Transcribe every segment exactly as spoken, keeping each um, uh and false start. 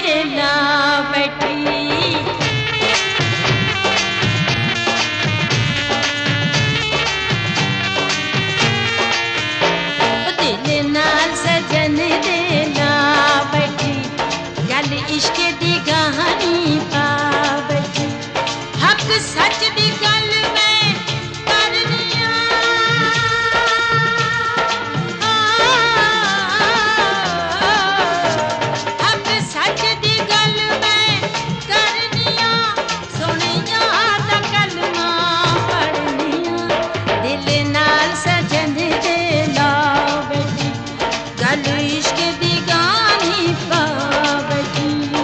ला बैठी दिल नाल सजन दे ला बैठी गल इश्क दी कहानी पा बैठी हक सच दी गल मैं करनिया हक सच दी गल मैं करनिया सुनिया दा कलमा पढ़निया दिल नाल सजन दे ला बैठी गल इश्क दी कहानी पा बैठी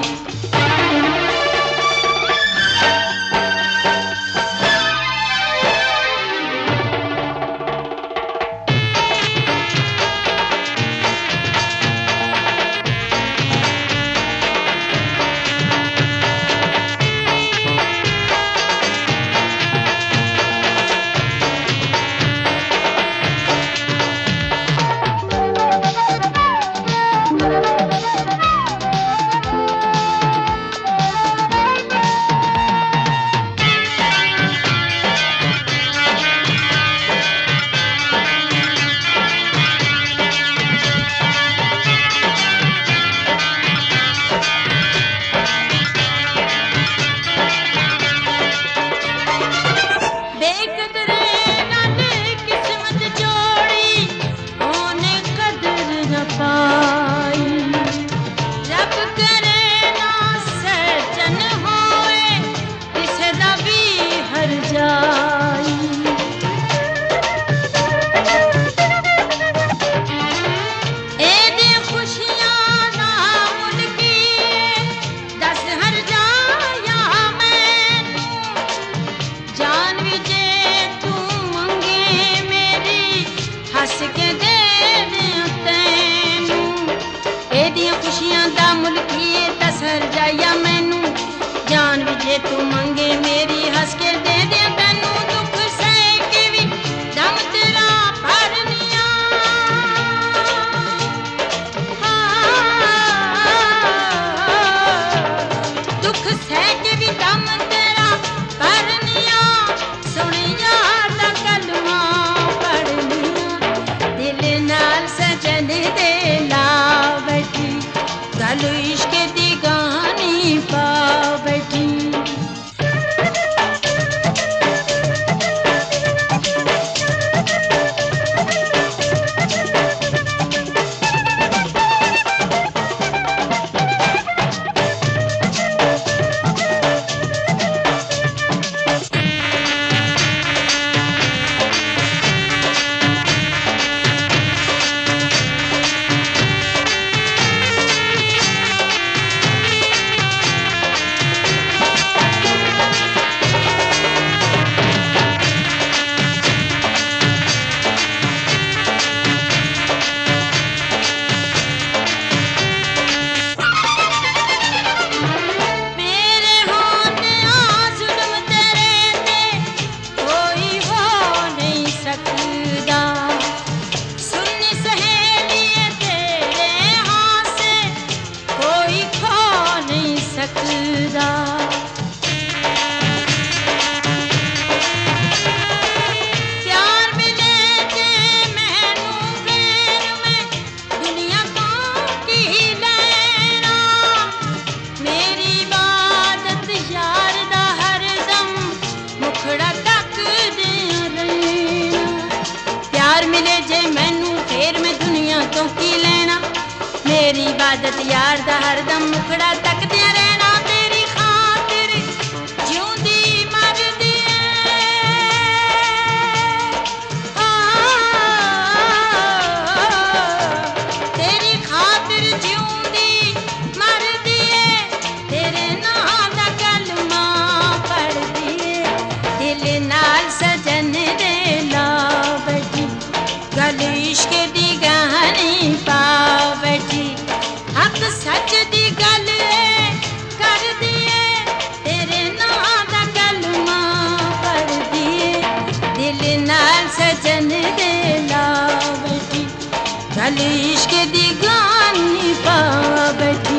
जान भी जे तू मंगे मेरी हंस के दे दे तैनू दुख सह के भी दम तेरा भरनिया दुख सह के भी दम तेरा भरनिया सुनिया दा कलमा पढ़निया दिल नाल सजन दे ला बैठी गल इश्क दी कहानी पा बैठी मेरी इबादत यार दा हरदम मुखड़ा तकदियां रहना तेरी खातिर जिउंदी मरदी तेरी खातिर जिउंदी मरदी तेरे नाम दा कलमा पढ़दी दिल नाल सजन दे ला बैठी गल इश्क दी कहानी पा बैठी हक सच दी गल कर दिए तेरे नाम दा कलमा पढ़ दिए दिल नाल सजन दे ला बैठी गल इश्क दी कहानी पा बैठी।